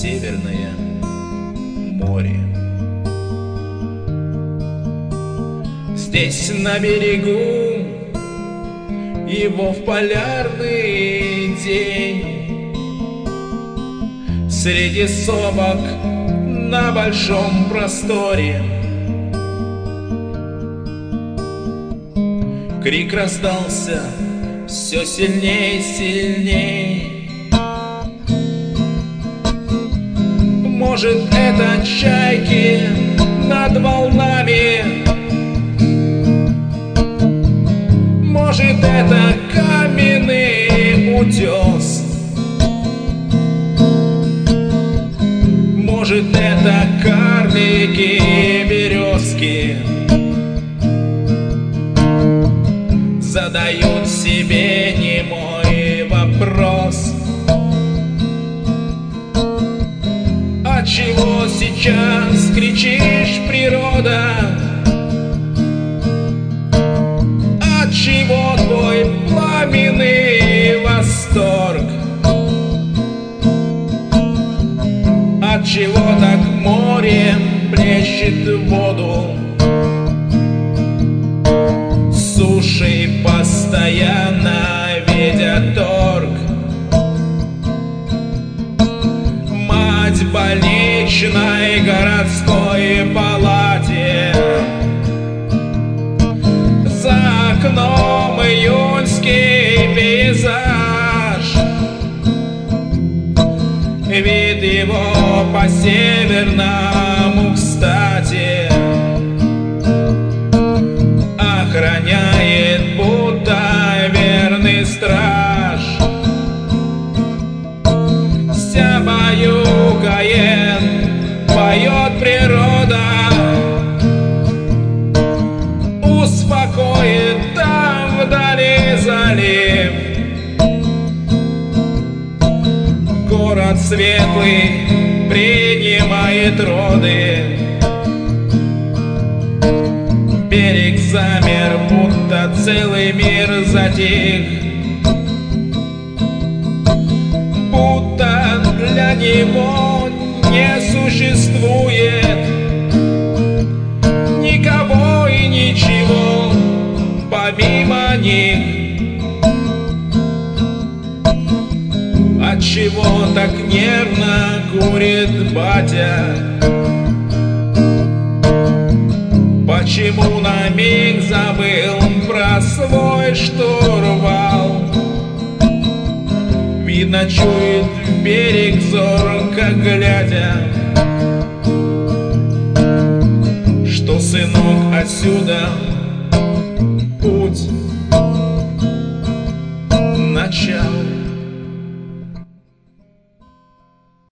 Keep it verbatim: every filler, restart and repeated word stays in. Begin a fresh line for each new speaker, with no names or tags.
Северное море. Здесь на берегу его в полярный день, среди сопок на большом просторе, крик раздался все сильней, сильней. Может, это чайки над волнами, может, это каменный утес, может, это карлики и березки задают себе немой вопрос: отчего сейчас кричишь, природа? Отчего твой пламенный восторг? Отчего так море плещет воду, сушей постоянно ведя торг? Мать в больничной городской палате, за окном июньский пейзаж, вид его по-северному кстати охраняет будто верный страж. Вся баюкает, поет природа, успокоит там вдали залив. Город светлый принимает роды, берег замер, будто целый мир затих, будто для него не существует никого и ничего помимо них. Отчего так нервно курит батя? Почему на миг забыл про свой штурвал? Видно, чует в берег зорко глядя, что сынок отсюда